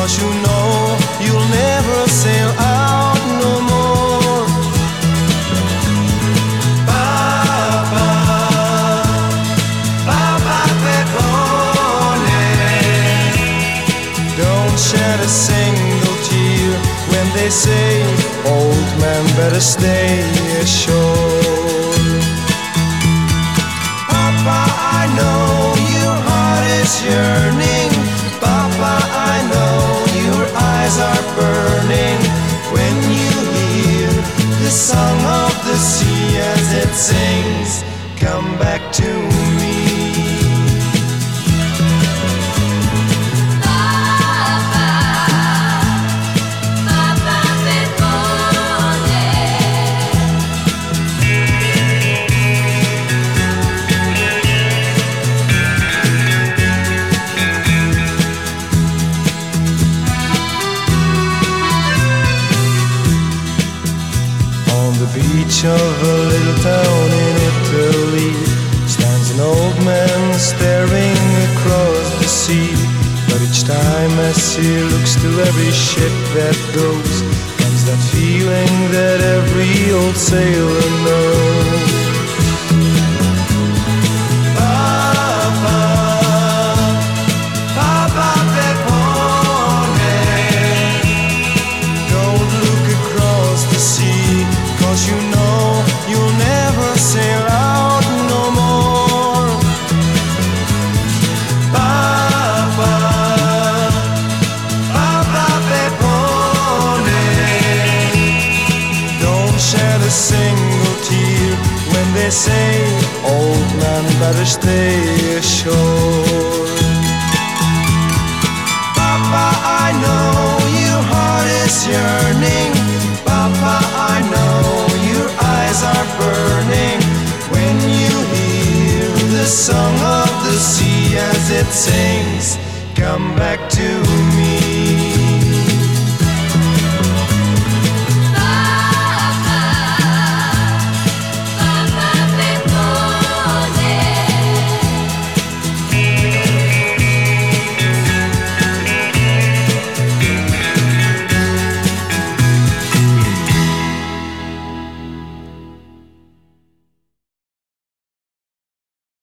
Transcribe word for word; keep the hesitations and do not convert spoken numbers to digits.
'cause you know you'll never sail out no more. Papa, Papa Peppone, don't shed a single tear when they say, old man, better stay ashore. Papa, I know your heart is yearning. Papa, I know your eyes are burning when you hear the song of the sea as it sings, come back to me. Beach of a little town in Italy stands an old man staring across the sea. But each time as he looks to every ship that goes, comes that feeling that every old sailor knows. Papa, Papa Peppone, don't look across the sea, 'cause you know you'll never sail out no more. Papa, Papa Peppone, don't shed a single tear when they say, old man, better stay ashore. Papa, I know your heart is yearning. Papa, I know your eyes are burning when you hear the song of the sea as it sings, come back to